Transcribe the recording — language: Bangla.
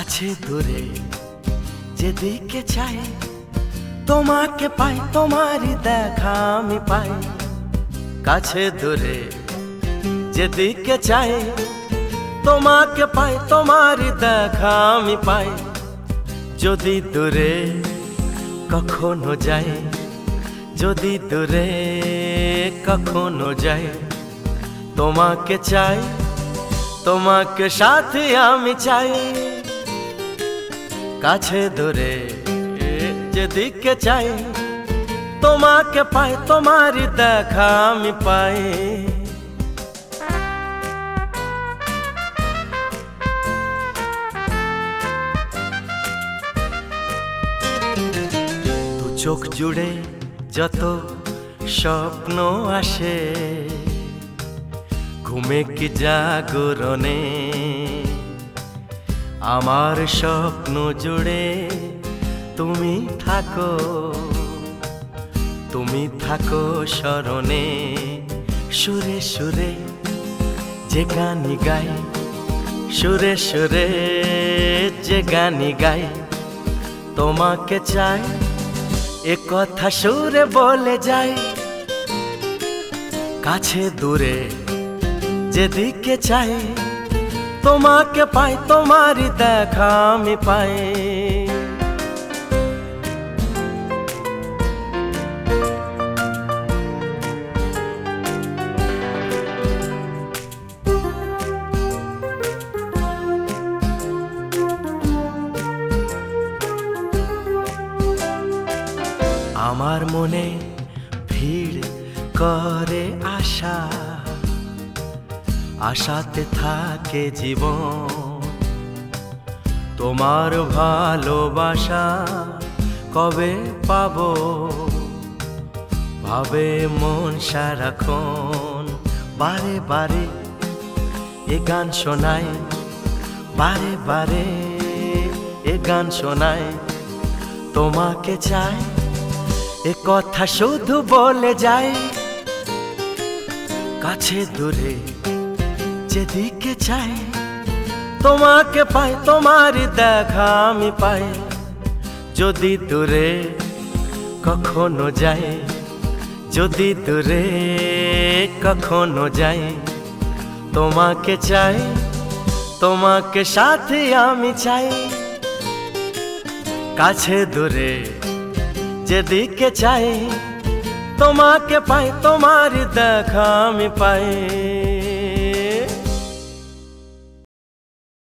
কাছে দূরে যেদিকে চাই তোমাকে পাই, তোমারই দেখা আমি পাই। কাছে দূরে যেদিকে চাই তোমাকে পাই, তোমারই দেখা আমি পাই। যদি দূরে কখনো যাই, যদি দূরে কখনো যাই, তোমাকে চাই, তোমাকে সাথে আমি চাই। কাছে দূরে যেদিকে চাই তোমাকে পাই, তোমারই দেখা আমি পাই। দু চোখ জুড়ে যত স্বপ্ন আসে, ঘুমে কি জাগরণে, আমার স্বপ্ন জুড়ে তুমি থাকো, তুমি থাকো স্মরণে। সুরে সুরে যে গানি গাই, সুরে সুরে যে গানি গাই, তোমাকে চাই এ কথা সুরে বলে যাই। কাছে দূরে যেদিকে চাই তোমাকে পাই, তোমারই দেখা আমি পাই। আমার মনে ভিড় করে আশা, আশাতে থাকে জীবন। তোমার ভালোবাসা কবে পাবো, ভাবে মন সারাক্ষণ। বারে বারে এ গান শোনাই, বারে বারে এ গান শোনাই। তোমাকে চাই এ কথা শুধু বলে যাই। কাছে দূরে যেদিকে চাই তোমাকে পাই, তোমারই দেখা আমি পাই। যদি দূরে কখনো যাই, যদি দূরে কখনো যাই, তোমাকে চাই, তোমাকে সাথে আমি চাই। কাছে দূরে যেদিকে চাই তোমাকে পাই, তোমারই দেখা আমি পাই।